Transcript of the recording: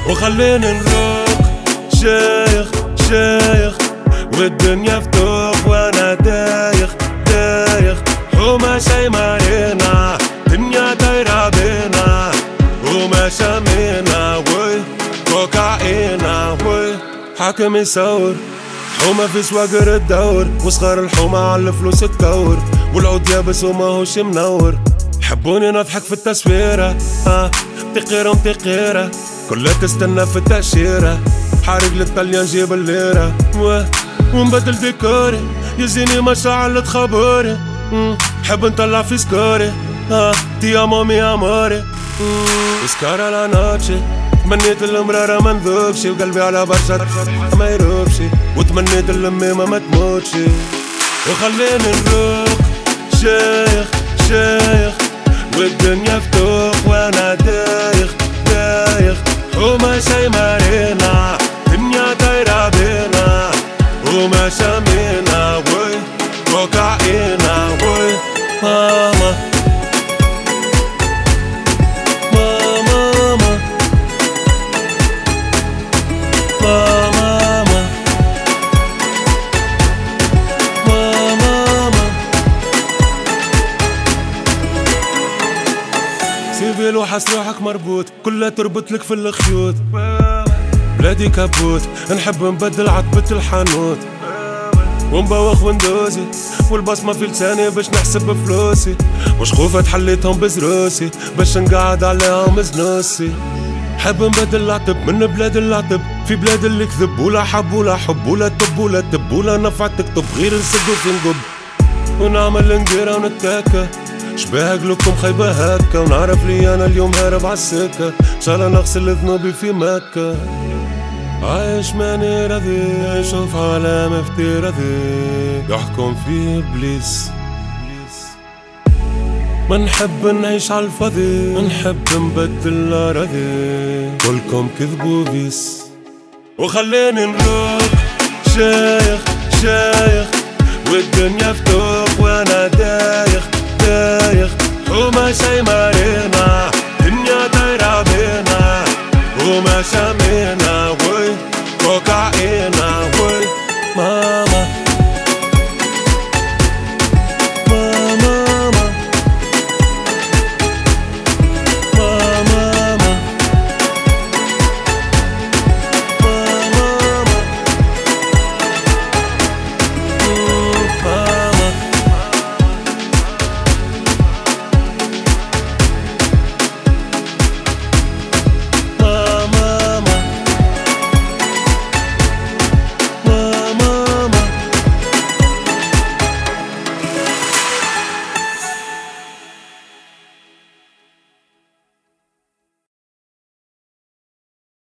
وخليني نروق. شايخ شايخ والدنيا فتوق وانا دايخ دايخ، وما شي مالينا دنيا دايرة بينا وما شامينا وي كوكاينا وي حاكم يصور حومة في سواقر الدور، وصغار الحومة على الفلوس تكور، والعود يابس وما هوش منور. حبوني نضحك في التصويرة تقيرة ومتقيرة كلها تستنى في التأشيرة، حارق للطليان جيب الليرة ونبدل ديكوري يزيني مشاعل تخبري. حب نطلع في سكوري تي امو مي اموري اسكارا لا نوتشي. تمنيت المرارة ما نذوقش وقلبي على برشا ما يروبش، وتمنيت اللميمة ما تموتشي. وخليني نروق. شايخ شايخ والدنيا فتوق وانا دايخ دايخ، وما شي مالينا دنيا دايرة بينا وما شامينا وي كوكاينا وي. ماما ماما ماما ماما سيفيل وحس روحك مربوط كلها تربط لك في الخيوط. بلادي كابوت نحب نبدل عتبة الحانوت ونبوخ وندوزي، والبصمة في لساني باش نحسب فلوسي، وشخوفة تحليتهم بزروسي باش نقعد عليهم زنوسي. حب نبدل العتب من بلاد العتب في بلاد اللي كذب، ولا حب ولا حب ولا تب ولا تب ولا نفع تكتب غير نسد وفي نقب، ونعمل نقيرة ونتاكا شباه قلوبكم خيبة هكا، ونعرف لي انا اليوم هارب عالسكة ان شاء الله نغسل ذنوبي في مكة. عايش ماني راضي نشوف عالم افتراضي يحكم فيه ابليس، ما نحب نعيش عالفاضي نحب نبدل الاراضي كلكم كذب وبيس. وخليني نروق. شايخ شايخ والدنيا فتوق وانا دايخ دايخ، وما شي مالينا